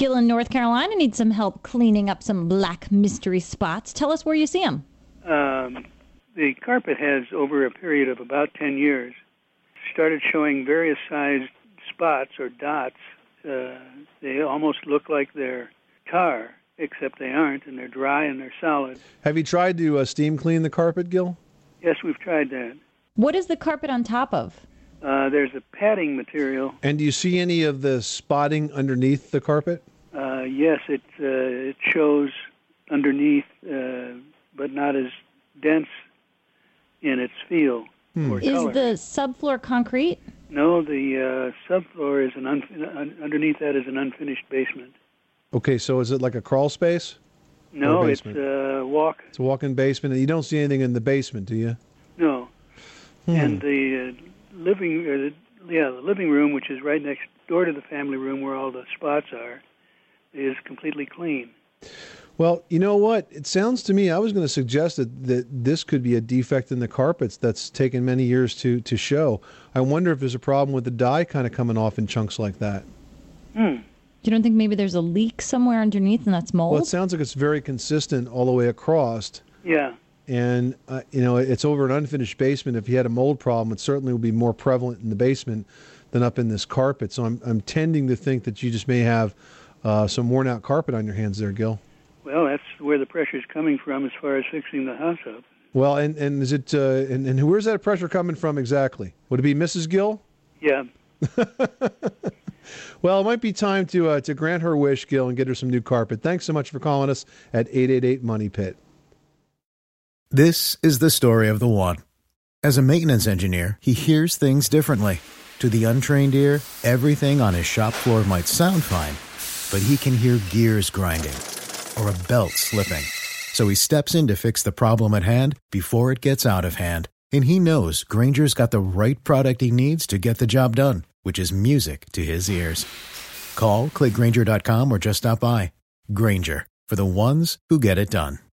Gil in North Carolina needs some help cleaning up some black mystery spots. Tell us where you see them. The carpet has, over a period of about 10 years, started showing various sized spots or dots. They almost look like they're tar, except they aren't, and they're dry and they're solid. Have you tried to steam clean the carpet, Gil? Yes, we've tried that. What is the carpet on top of? There's a padding material. And do you see any of the spotting underneath the carpet? Yes, it shows underneath, but not as dense in its feel or color. Is the subfloor concrete? No, the subfloor is underneath that is an unfinished basement. Okay, so is it like a crawl space? No, it's a walk. It's a walk-in basement, and you don't see anything in the basement, do you? No. And the living room, which is right next door to the family room where all the spots are, is completely clean. Well, you know what? It sounds to me, I was going to suggest that this could be a defect in the carpets that's taken many years to show. I wonder if there's a problem with the dye kind of coming off in chunks like that. You don't think maybe there's a leak somewhere underneath and that's mold? Well, it sounds like it's very consistent all the way across. Yeah. And, it's over an unfinished basement. If you had a mold problem, it certainly would be more prevalent in the basement than up in this carpet. So I'm tending to think that you just may have some worn-out carpet on your hands there, Gil. Well, that's where the pressure's coming from as far as fixing the house up. Well, and is it and where's that pressure coming from exactly? Would it be Mrs. Gill? Yeah. Well, it might be time to grant her wish, Gil, and get her some new carpet. Thanks so much for calling us at 888-MONEY-PIT. This is the story of the one. As a maintenance engineer, he hears things differently. To the untrained ear, everything on his shop floor might sound fine, but he can hear gears grinding or a belt slipping. So he steps in to fix the problem at hand before it gets out of hand. And he knows Grainger's got the right product he needs to get the job done, which is music to his ears. Call, click Grainger.com, or just stop by. Grainger, for the ones who get it done.